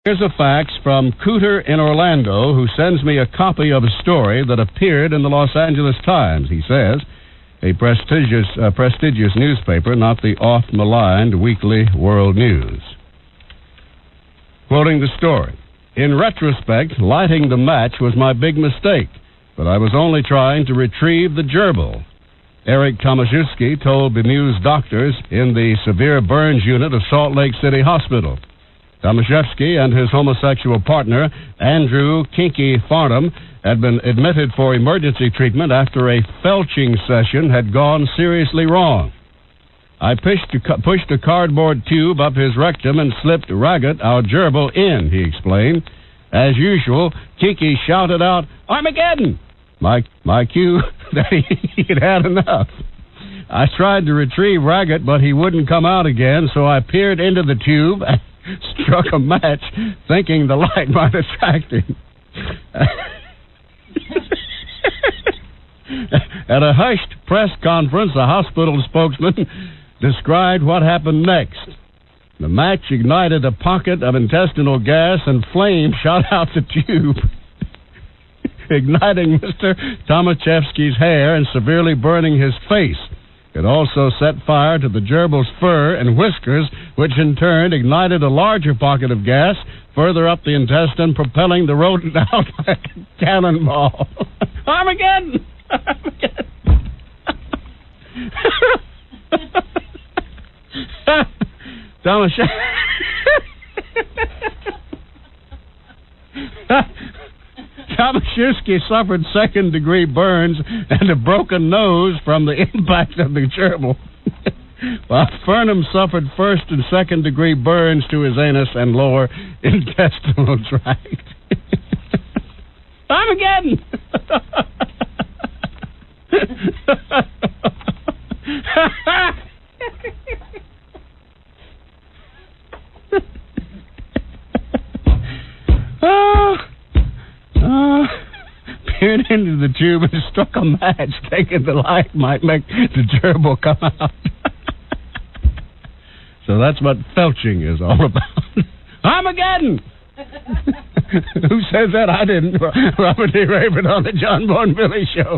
Here's a fax from Cooter in Orlando, who sends me a copy of a story that appeared in the Los Angeles Times. He says, a prestigious newspaper, not the oft-maligned Weekly World News. Quoting the story, in retrospect, lighting the match was my big mistake, but I was only trying to retrieve the gerbil. Eric Tomaszewski told bemused doctors in the severe burns unit of Salt Lake City Hospital. Tomaszewski and his homosexual partner, Andrew Kinky Farnham, had been admitted for emergency treatment after a felching session had gone seriously wrong. I pushed a cardboard tube up his rectum and slipped Raggett, our gerbil, in, he explained. As usual, Kinky shouted out, Armageddon! My cue that he'd had enough. I tried to retrieve Raggett, but he wouldn't come out again, so I peered into the tube and struck a match, thinking the light might attract him. At a hushed press conference, a hospital spokesman described what happened next. The match ignited a pocket of intestinal gas and flame shot out the tube, igniting Mr. Tomaszewski's hair and severely burning his face. It also set fire to the gerbil's fur and whiskers, which in turn ignited a larger pocket of gas further up the intestine, propelling the rodent out like a cannonball. Armageddon! Armageddon! Tomaszewski suffered second-degree burns and a broken nose from the impact of the gerbil, while Farnham suffered first and second-degree burns to his anus and lower intestinal tract. Armageddon! Peered into the tube and struck a match, thinking the light might make the gerbil come out. So that's what felching is all about. Armageddon! Who says that? I didn't. Robert D. Raven on the John Bourne Billy Show.